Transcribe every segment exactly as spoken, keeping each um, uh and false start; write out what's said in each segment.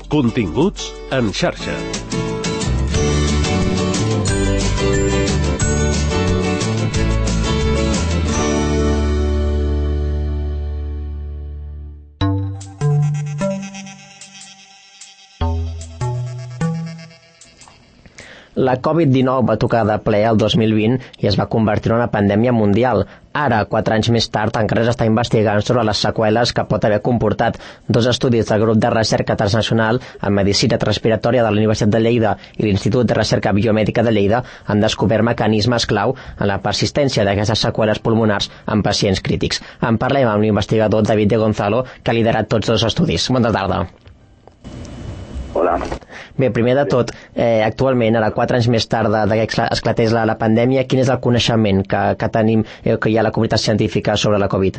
Continguts en xarxa. La covid dinou va tocar de ple el dos mil vint i es va convertir en una pandèmia mundial. Ara, quatre anys més tard, encara s'està investigant sobre les seqüeles que pot haver comportat. Dos estudis del grup de recerca transnacional en medicina respiratòria de la Universitat de Lleida i l'Institut de Recerca Biomèdica de Lleida han descobert mecanismes clau en la persistència d'aquestes seqüeles pulmonars en pacients crítics. En parlem amb l'investigador David de Gonzalo, que ha liderat tots dos estudis. Bona tarda. Hola. Bé, primer de tot, eh, actualment, ara quatre anys més tard de que esclatés la, la pandèmia, quin és el coneixement que, que tenim, eh, que hi ha a la comunitat científica sobre la COVID?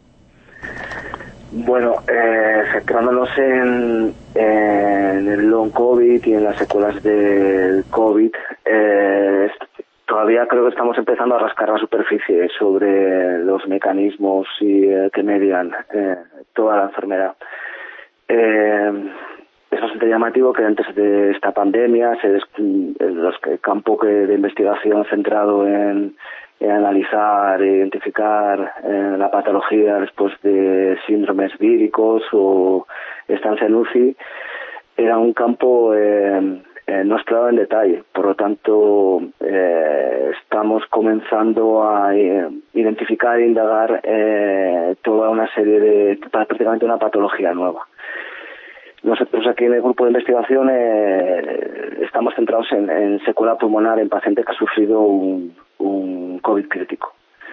Bueno, eh, centrándonos en, en el long COVID y en las secuelas del COVID, eh, todavía creo que estamos empezando a rascar la superficie sobre los mecanismos y, eh, que median eh, toda la enfermedad. Eh, Es bastante llamativo que antes de esta pandemia se des... el campo que de investigación centrado en, en analizar e identificar eh, la patología después de síndromes víricos o estancia en U C I era un campo eh, eh, no explorado en detalle. Por lo tanto, eh, estamos comenzando a eh, identificar e indagar eh, toda una serie de, prácticamente una patología nueva. Nosotros aquí en el grupo de investigación eh, estamos centrados en, en secuela pulmonar en paciente que ha sufrido un, un COVID crítico.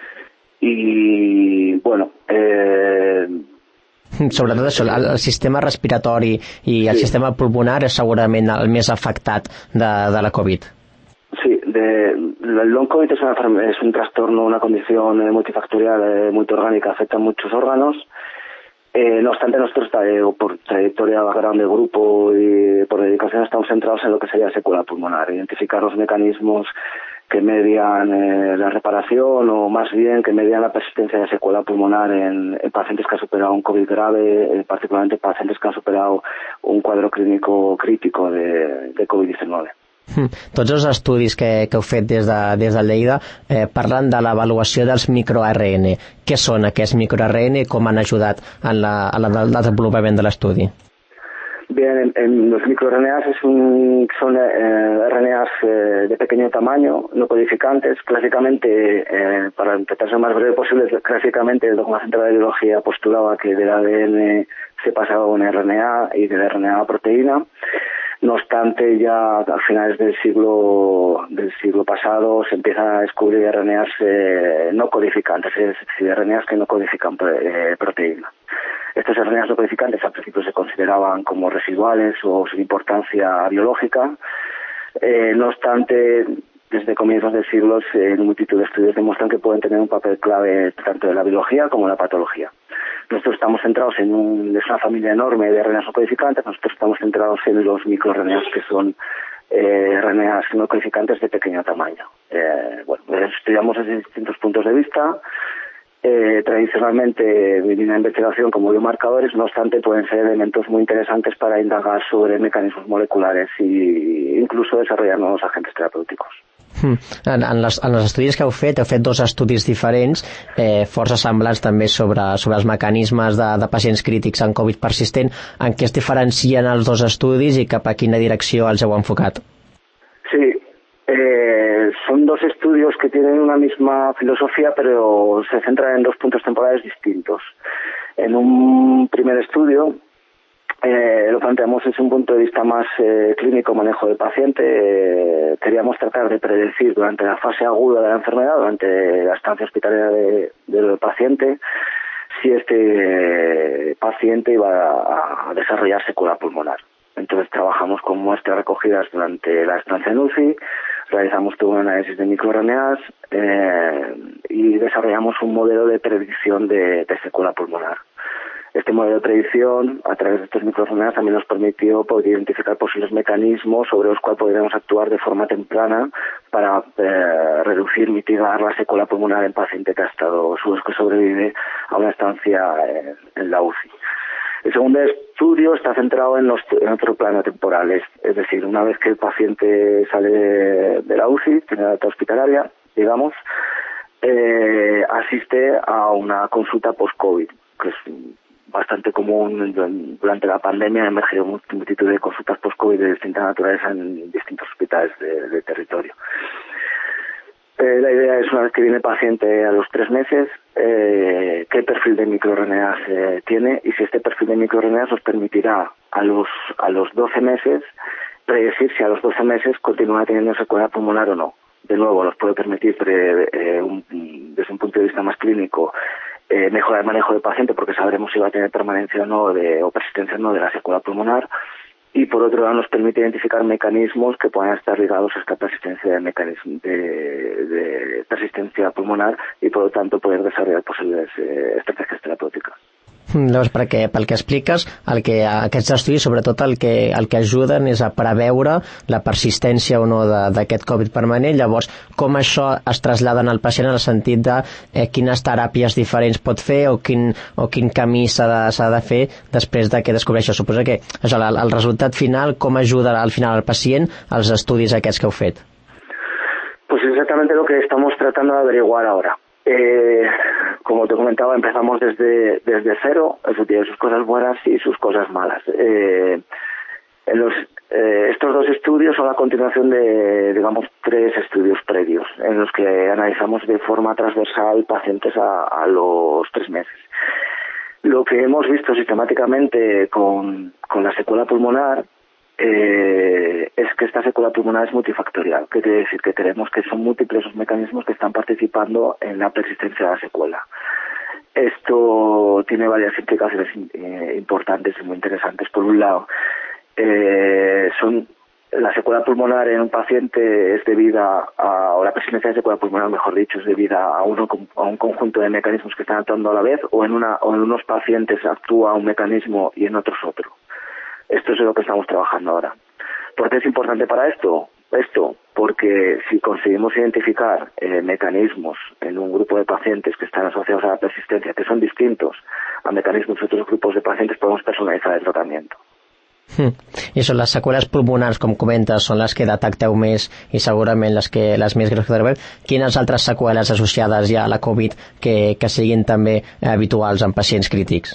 I, bueno... Eh... Sobretot això, el, el sistema respiratori i el sí. sistema pulmonar és segurament el més afectat de, de la COVID. Sí, de, el long COVID es, una, es un trastorno, una condición multifactorial, eh, multiorgánica, afecta a muchos órganos. Eh, no obstante, nosotros eh, por trayectoria background de grupo y por dedicación estamos centrados en lo que sería secuela pulmonar, identificar los mecanismos que median eh, la reparación o más bien que median la persistencia de secuela pulmonar en, en pacientes que han superado un COVID grave, eh, particularmente pacientes que han superado un cuadro clínico crítico de, de COVID diecinueve. Tots els estudis que, que heu fet des de, des de Lleida eh, parlen de l'avaluació dels microARN. Què són aquests microARN i com han ajudat en, la, en el desenvolupament de l'estudi? Bien, en, en los microRNAs es un, son eh, R N As eh, de pequeño tamaño, no codificantes. Clásicamente, eh, para intentar ser lo más breve posible, clásicamente el dogma central de biología postulaba que del A D N se pasaba a un R N A y del R N A a proteína. No obstante, ya a finales del siglo del siglo pasado se empiezan a descubrir R N As eh, no codificantes, es decir, R N As que no codifican eh, proteína. Estos R N As no codificantes al principio se consideraban como residuales o sin importancia biológica. Eh, no obstante, desde comienzos del siglo, en multitud de estudios demuestran que pueden tener un papel clave tanto en la biología como en la patología. Nosotros estamos centrados en un, es una familia enorme de R N As no codificantes, nosotros estamos centrados en los microRNAs que son eh, R N As no codificantes de pequeño tamaño. Eh, bueno, estudiamos desde distintos puntos de vista. Eh, tradicionalmente mi línea de investigación como biomarcadores, no obstante pueden ser elementos muy interesantes para indagar sobre mecanismos moleculares e incluso desarrollar nuevos agentes terapéuticos. En, en, les, en els estudis que heu fet, heu fet dos estudis diferents, eh, força semblants també sobre, sobre els mecanismes de, de pacients crítics en Covid persistent. En què es diferencien els dos estudis i cap a quina direcció els heu enfocat? Sí, eh, son dos estudios que tienen una misma filosofía, pero se centran en dos puntos temporales distintos. En un primer estudio, Eh, lo planteamos desde un punto de vista más eh, clínico, manejo del paciente. Eh, queríamos tratar de predecir durante la fase aguda de la enfermedad, durante la estancia hospitalaria de, del paciente, si este eh, paciente iba a, a desarrollar secuela pulmonar. Entonces trabajamos con muestras recogidas durante la estancia en U C I, realizamos todo un análisis de microRNAs eh, y desarrollamos un modelo de predicción de, de secuela pulmonar. Este modelo de predicción, a través de estos microRNAs, también nos permitió poder identificar posibles mecanismos sobre los cuales podríamos actuar de forma temprana para eh, reducir, mitigar la secuela pulmonar en paciente que ha estado, que sobrevive a una estancia en, en la U C I. El segundo estudio está centrado en, los, en otro plano temporal, es, es decir, una vez que el paciente sale de, de la U C I, tiene la alta hospitalaria, digamos, eh, asiste a una consulta post-COVID, que es bastante común durante la pandemia. Han emergido multitud de consultas post-COVID de distinta naturaleza en distintos hospitales de, de territorio. Eh, la idea es, una vez que viene el paciente a los tres meses, eh, qué perfil de microRNAs eh, tiene, y si este perfil de microRNAs nos permitirá a los a los doce meses predecir si a los doce meses continúa teniendo secuela pulmonar o no. De nuevo, nos puede permitir, pre, eh, un, desde un punto de vista más clínico, eh, mejorar el manejo del paciente, porque sabremos si va a tener permanencia o no de, o persistencia o no de la secuela pulmonar. Y por otro lado nos permite identificar mecanismos que puedan estar ligados a esta persistencia de mecanismo de, de persistencia pulmonar, y por lo tanto poder desarrollar posibles eh, estrategias terapèutiques. Llavors, perquè, pel que expliques, el que, aquests estudis sobretot el que, el que ajuden és a preveure la persistència o no d'aquest Covid permanent. Llavors, com això es trasllada al pacient en el sentit de eh, quines teràpies diferents pot fer o quin, o quin camí s'ha de, s'ha de fer després de que descobreixi. Suposo que això, el, el resultat final, com ajuda al final al pacient els estudis aquests que heu fet? Pues exactamente lo que estamos tratando de averiguar ahora. Eh, como te comentaba, empezamos desde desde cero. Eso tiene sus cosas buenas y sus cosas malas. Eh, en los, eh, estos dos estudios son la continuación de, digamos, tres estudios previos en los que analizamos de forma transversal pacientes a, a los tres meses. Lo que hemos visto sistemáticamente con, con la secuela pulmonar Eh, es que esta secuela pulmonar es multifactorial. ¿Qué quiere decir? Que tenemos que son múltiples los mecanismos que están participando en la persistencia de la secuela. Esto tiene varias implicaciones eh, importantes y muy interesantes. Por un lado, eh, son la secuela pulmonar en un paciente es debida a, o la persistencia de secuela pulmonar, mejor dicho, es debida a, uno, a un conjunto de mecanismos que están actuando a la vez, o en, una, o en unos pacientes actúa un mecanismo y en otros otro. Esto es lo que estamos trabajando ahora. ¿Por qué es importante para esto? Esto, porque si conseguimos identificar eh, mecanismos en un grupo de pacientes que están asociados a la persistencia, que son distintos a mecanismos de otros grupos de pacientes, podemos personalizar el tratamiento. Hmm. I això, les seqüeles pulmonars, com comentes, són les que detecteu més i segurament les, que, les més greus que trobem. Quines altres seqüeles associades ja a la Covid que, que siguin també habituals en pacients crítics?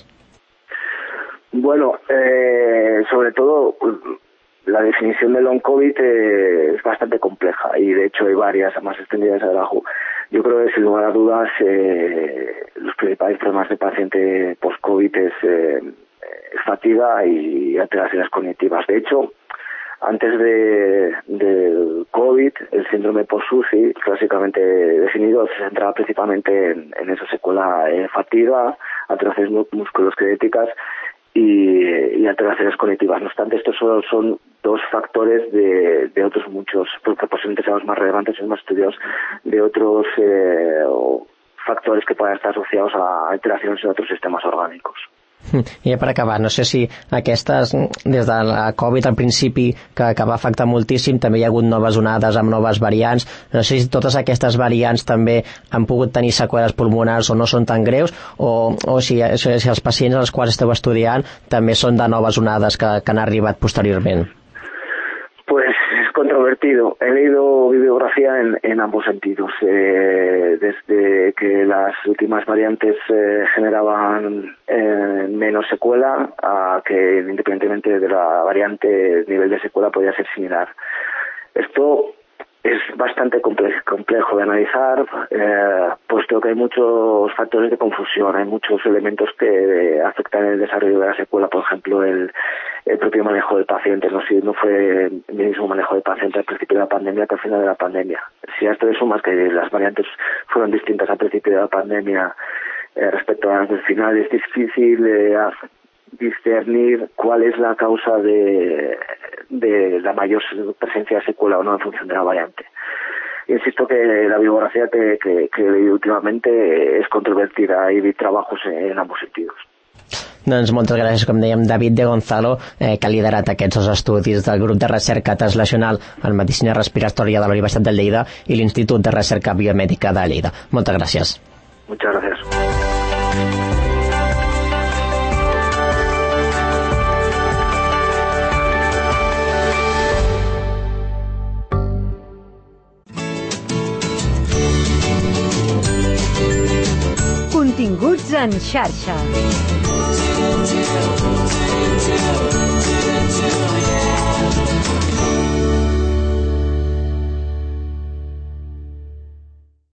Bueno, eh, sobre todo la definición de long COVID eh, es bastante compleja, y de hecho hay varias más extendidas abajo. Yo creo que sin lugar a dudas eh, los principales problemas de paciente post-COVID es, eh, es fatiga y alteraciones cognitivas. De hecho, antes de del COVID, el síndrome post-U C I, clásicamente definido, se centraba principalmente en, en esa secuela eh, fatiga, alteraciones musculoesqueléticas y, y alteraciones cognitivas. No obstante, estos solo son dos factores de, de otros muchos, porque posiblemente sean los más relevantes y los más estudiados, de otros eh, factores que puedan estar asociados a alteracions en otros sistemes orgànics. I ja per acabar, no sé si aquestes, des de la Covid al principi, que, que va afectar moltíssim, també hi ha hagut noves onades amb noves variants, no sé si totes aquestes variants també han pogut tenir seqüeles pulmonars o no són tan greus, o, o si, si els pacients als quals esteu estudiant també són de noves onades que, que han arribat posteriorment. Pues es controvertido. He leído bibliografía en, en ambos sentidos. Eh, desde que las últimas variantes eh, generaban eh, menos secuela, a que independientemente de la variante, el nivel de secuela podía ser similar. Esto es bastante complejo, complejo de analizar, eh, puesto que hay muchos factores de confusión, hay muchos elementos que afectan el desarrollo de la secuela, por ejemplo, el, el propio manejo del paciente. No, si no fue el mismo manejo del paciente al principio de la pandemia que al final de la pandemia. Si a esto le sumas que las variantes fueron distintas al principio de la pandemia eh, respecto a las del final, es difícil eh, discernir cuál es la causa de, de la mayor presencia de secuela o no en función de la variante. Insisto que la bibliografía que, que, que he leído últimamente es controvertida. Hay trabajos en ambos sentidos. Doncs moltes gràcies, com dèiem, David de Gonzalo, eh, que ha liderat aquests dos estudis del grup de recerca translacional en medicina respiratòria de la Universitat de Lleida i l'Institut de Recerca Biomèdica de Lleida. Moltes gràcies. Muchas gracias. Continguts en xarxa.